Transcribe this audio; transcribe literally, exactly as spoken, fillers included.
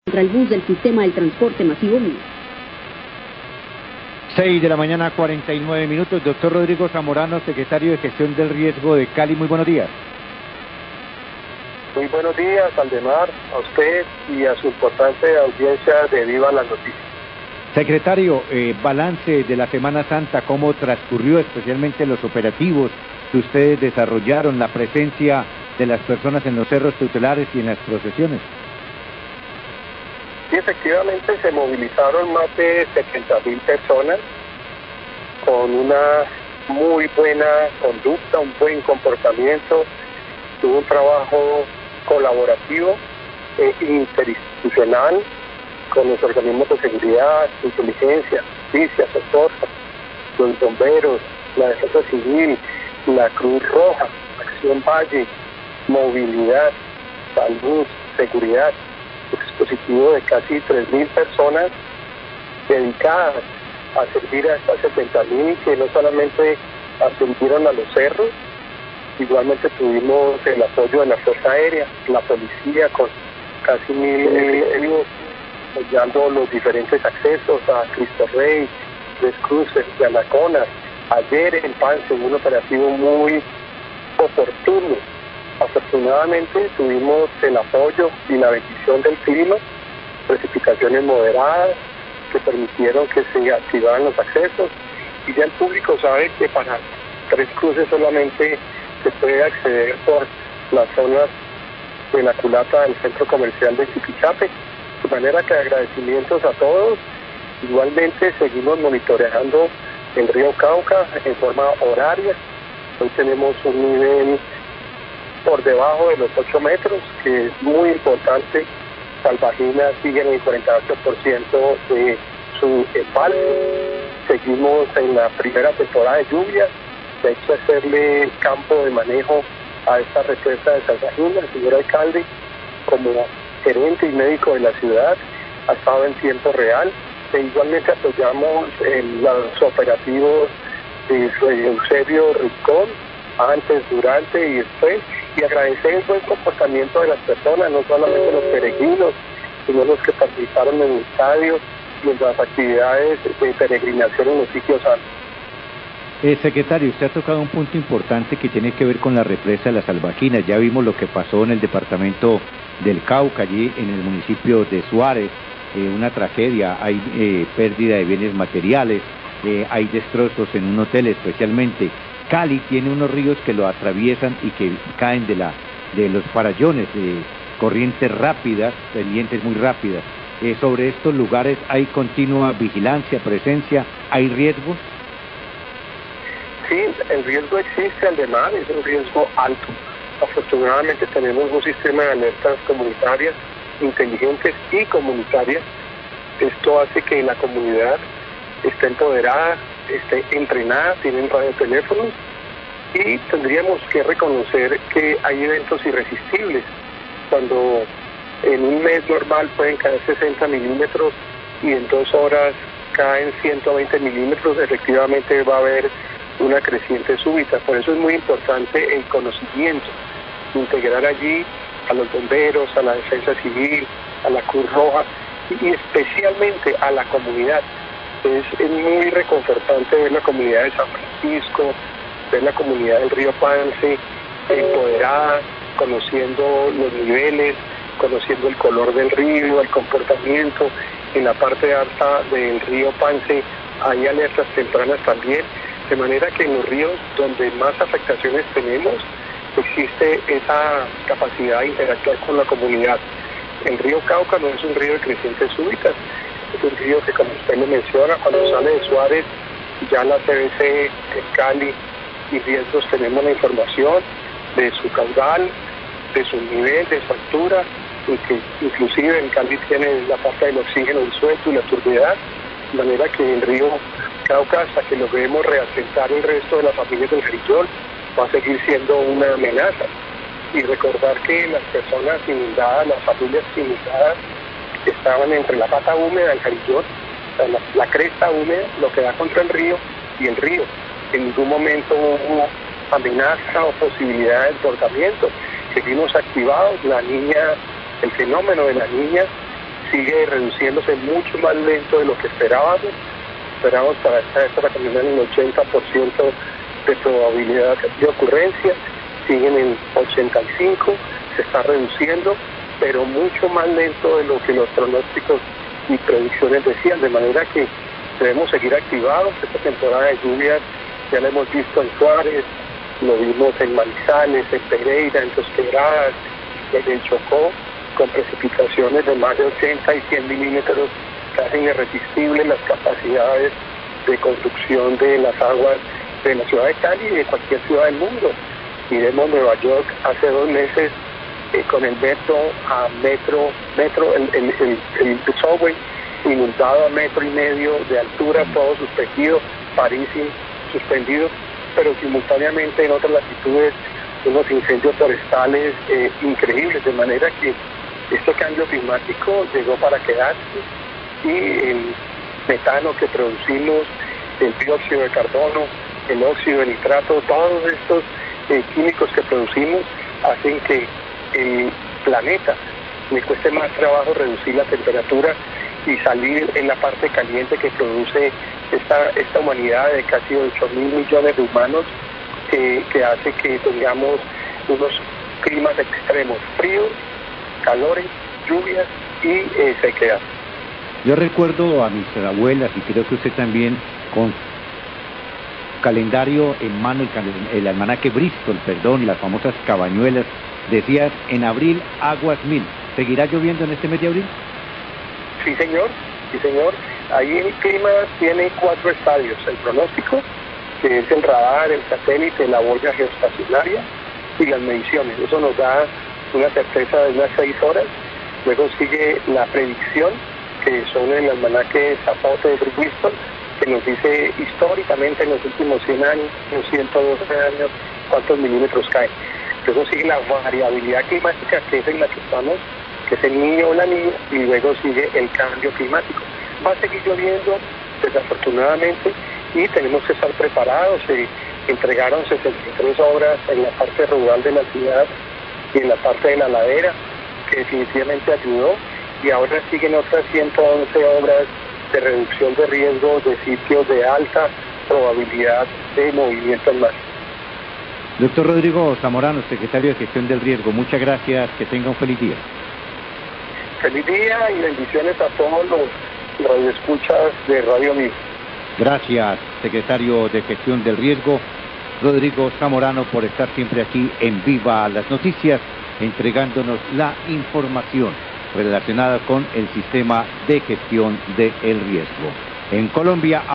Contra el bus del sistema del transporte masivo M I S. seis de la mañana, cuarenta y nueve minutos. Doctor Rodrigo Zamorano, secretario de Gestión del Riesgo de Cali. Muy buenos días. Muy buenos días, Aldemar, a usted y a su importante audiencia de Viva las Noticias. Secretario, eh, balance de la Semana Santa, ¿cómo transcurrió, especialmente los operativos que ustedes desarrollaron, la presencia de las personas en los cerros tutelares y en las procesiones? Sí, efectivamente se movilizaron más de setenta mil personas con una muy buena conducta, un buen comportamiento, tuvo un trabajo colaborativo e interinstitucional con los organismos de seguridad, inteligencia, justicia, socorro, los bomberos, la defensa civil, la Cruz Roja, Acción Valle, movilidad, salud, seguridad. Un dispositivo de casi tres mil personas dedicadas a servir a estas setenta mil que no solamente ascendieron a los cerros, igualmente tuvimos el apoyo de la Fuerza Aérea, la policía con casi mil efectivos apoyando los diferentes accesos a Cristo Rey, Tres Cruces, Yanaconas. Ayer en Pance, un operativo muy oportuno. Afortunadamente tuvimos el apoyo y la bendición del clima, precipitaciones moderadas que permitieron que se activaran los accesos, y ya el público sabe que para Tres Cruces solamente se puede acceder por las zonas de la culata del centro comercial de Chipichape, de manera que agradecimientos a todos. Igualmente seguimos monitoreando el río Cauca en forma horaria. Hoy tenemos un nivel por debajo de los ocho metros, que es muy importante. Salvajina sigue en el cuarenta y ocho por ciento de su embalse. Seguimos en la primera temporada de lluvias, hay que hacerle campo de manejo a esta represa de Salvajina. El señor alcalde, como gerente y médico de la ciudad, ha estado en tiempo real. E igualmente apoyamos en los operativos de Eusebio Rincón, antes, durante y después, y agradecer el buen comportamiento de las personas, no solamente los peregrinos, sino los que participaron en el estadio y en las actividades de peregrinación en los sitios santos. Eh, secretario, usted ha tocado un punto importante que tiene que ver con la represa de las Salvajinas. Ya vimos lo que pasó en el departamento del Cauca, allí en el municipio de Suárez, eh, una tragedia, hay eh, pérdida de bienes materiales, eh, hay destrozos en un hotel especialmente. Cali tiene unos ríos que lo atraviesan y que caen de la de los farallones, eh, corrientes rápidas, pendientes muy rápidas. Eh, sobre estos lugares hay continua vigilancia, presencia, ¿hay riesgos? Sí, el riesgo existe, además es un riesgo alto. Afortunadamente tenemos un sistema de alertas comunitarias, inteligentes y comunitarias. Esto hace que la comunidad esté empoderada, esté entrenada, tienen radioteléfonos, y tendríamos que reconocer que hay eventos irresistibles. Cuando en un mes normal pueden caer sesenta milímetros y en dos horas caen ciento veinte milímetros, efectivamente va a haber una creciente súbita. Por eso es muy importante el conocimiento, integrar allí a los bomberos, a la defensa civil, a la Cruz Roja y especialmente a la comunidad. Es, es muy reconfortante ver la comunidad de San Francisco, ver la comunidad del río Pance empoderada, conociendo los niveles, conociendo el color del río, el comportamiento. En la parte alta del río Pance hay alertas tempranas también, de manera que en los ríos donde más afectaciones tenemos existe esa capacidad de interactuar con la comunidad. El río Cauca no es un río de crecientes súbitas, es un río que, como usted lo menciona, cuando sale de Suárez, ya la C B C, el Cali y Riesgos tenemos la información de su caudal, de su nivel, de su altura, y que inclusive en Cali tiene la parte del oxígeno disuelto y la turbidez, de manera que el río Cauca, hasta que logremos reasentar el resto de las familias del Jarillón, va a seguir siendo una amenaza. Y recordar que las personas inundadas, las familias inundadas, estaban entre la pata húmeda del Jarillón, la, la cresta húmeda, lo que da contra el río, y el río. En ningún momento hubo amenaza o posibilidad de desbordamiento. Seguimos activados. La niña, el fenómeno de la niña sigue reduciéndose mucho más lento de lo que esperábamos. Esperamos para esta época terminar en un ochenta por ciento de probabilidad de ocurrencia, siguen en ochenta y cinco por ciento, se está reduciendo, pero mucho más lento de lo que los pronósticos y predicciones decían, de manera que debemos seguir activados. Esta temporada de lluvias ya la hemos visto en Suárez, lo vimos en Manizales, en Pereira, en Dos Quebradas, en el Chocó, con precipitaciones de más de ochenta y cien milímetros, que hacen irresistibles las capacidades de conducción de las aguas de la ciudad de Cali y de cualquier ciudad del mundo. Miremos Nueva York hace dos meses eh, con el metro a metro, metro el, el, el, el subway inundado a metro y medio de altura, todo suspendido, París suspendido, pero simultáneamente en otras latitudes unos incendios forestales eh, increíbles, de manera que este cambio climático llegó para quedarse y el metano que producimos, el dióxido de carbono, el óxido de nitrato, todos estos eh, químicos que producimos hacen que el planeta le cueste más trabajo reducir la temperatura y salir en la parte caliente que produce esta, esta humanidad de casi ocho mil millones de humanos, eh, que hace que tengamos unos climas extremos, fríos, calores, lluvias y eh, sequedad. Yo recuerdo a mis abuelas, y creo que usted también, con calendario en mano, el, el almanaque Bristol, perdón, las famosas cabañuelas, decía en abril aguas mil. ¿Seguirá lloviendo en este mes de abril? Sí, señor, sí, señor. Ahí el clima tiene cuatro estadios: el pronóstico, que es el radar, el satélite, la boya geoestacionaria y las mediciones. Eso nos da una certeza de unas seis horas. Luego sigue la predicción, que son el almanaque Zapote de Bristol, que nos dice históricamente en los últimos cien años, los ciento doce años, cuántos milímetros caen. Luego sigue la variabilidad climática, que es en la que estamos, que es el niño o la niña, y luego sigue el cambio climático. Va a seguir lloviendo, desafortunadamente, y tenemos que estar preparados. Se entregaron sesenta y tres obras en la parte rural de la ciudad y en la parte de la ladera, que definitivamente ayudó, y ahora siguen otras ciento once obras de reducción de riesgo de sitios de alta probabilidad de movimiento en mar. Doctor Rodrigo Zamorano, secretario de Gestión del Riesgo, muchas gracias, que tenga un feliz día. Feliz día y bendiciones a todos los radioescuchas de Radio Mil. Gracias, secretario de Gestión del Riesgo, Rodrigo Zamorano, por estar siempre aquí en Viva las Noticias, entregándonos la información relacionada con el sistema de gestión del riesgo. En Colombia